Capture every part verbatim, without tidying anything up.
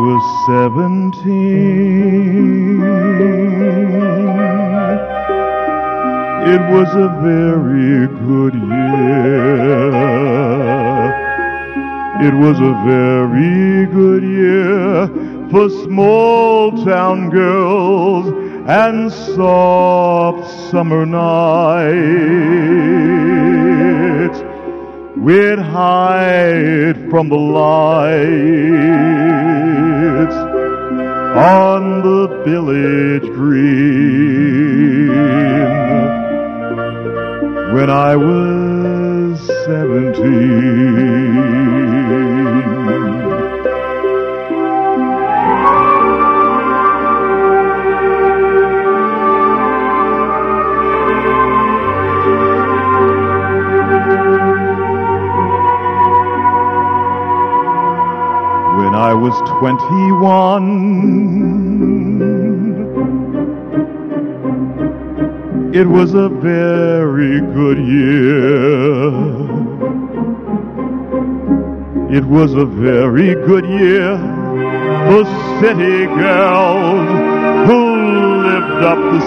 was seventeen, it was a very good year. It was a very good year for small town girls and soft summer nights. We'd hide from the lights on the village green when I was seventeen. When I was twenty-one, it was a very good year. It was a very good year for city girls who lived up the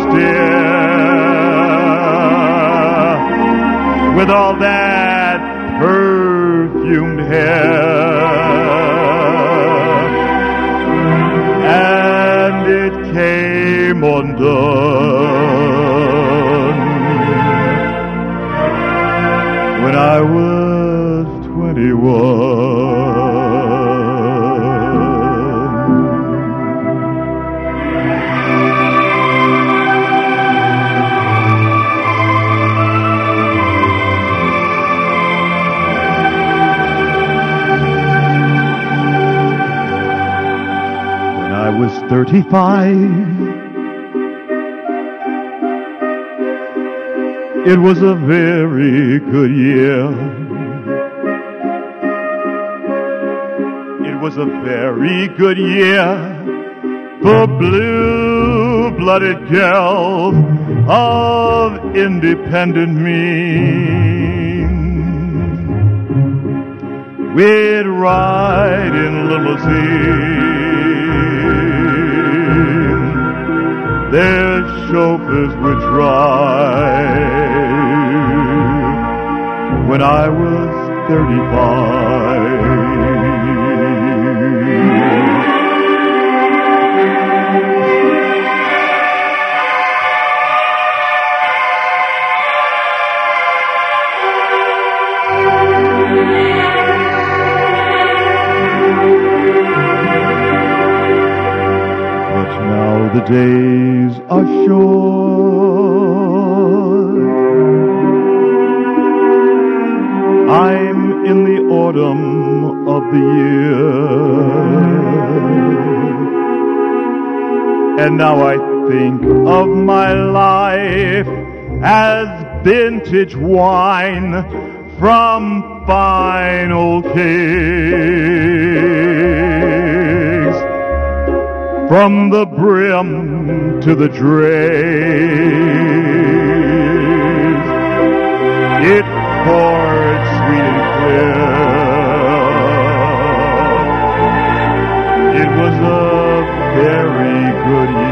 stair with all that perfumed hair. And it came undone when I was twenty-one. I was thirty-five. It was a very good year. It was a very good year for blue-blooded girls of independent means. We'd ride in limousines. Their chauffeurs would drive when I was thirty-five. Now the days are short. I'm in the autumn of the year, and now I think of my life as vintage wine from fine old kegs. From the brim to the dregs, it poured sweet and clear. It was a very good year.